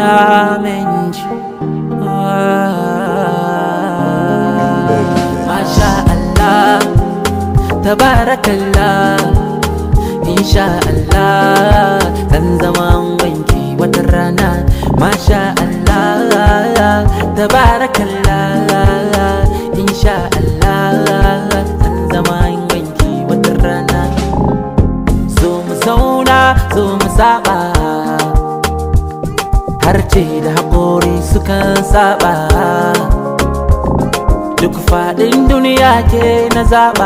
na menji. Masha Allah, tabarakallah, insha Allah zan zama wanki wata rana. Masha Allah, tabarakallah, insha Allah zan zama wanki wata rana. Zo mu zauna, zo mu saba, harce da haƙori sukan saba. Duk faɗin duniya ke na zaɓa,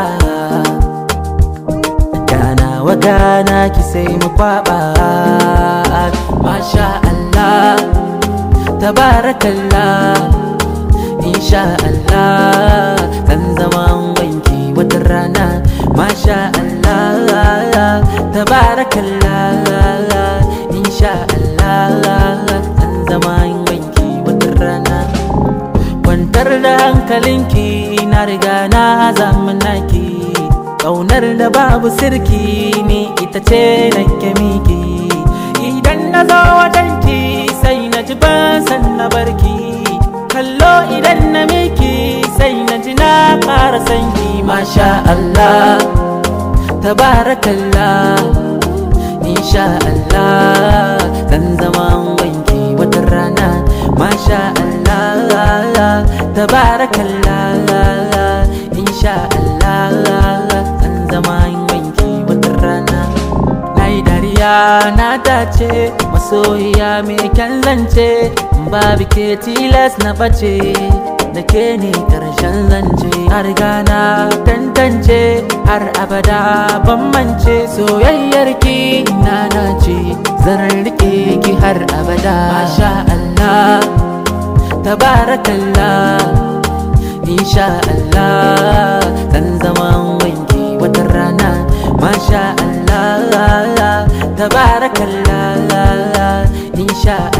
gana wa gana ki sai mu kwaɓa. Masha Allah, tabarakallah, insha Allah zan zama wanki wata rana. Masha Allah, tabarakallah, insha Allah zan zama wanki wata rana. Kwantar da hankalinki na riga na zamanaki, ƙaunar da babu sirki ni ita ce nake miki. Idan na zo wajenki sai na ji ban san na barki, kallo idan na miki sai na ji na ƙara sanki. Masha Allah, tabarakallah, insha Allah zan zama wanki wata rana. Masha Allah, tabarakallah, insha Allah zan zama wanki wata rana. Nayi dariya na dace, masoyiya mai kyan zance, babu ke tilas na bace, da ke ne karshen zance. Har gana tantance, har abada ban mance, soyayyar ki na nace, zan rike ki har abada. Masha Allah, tabarakallah, insha Allah zan zama wanki wata rana. Masha Allah, tabarakallah, insha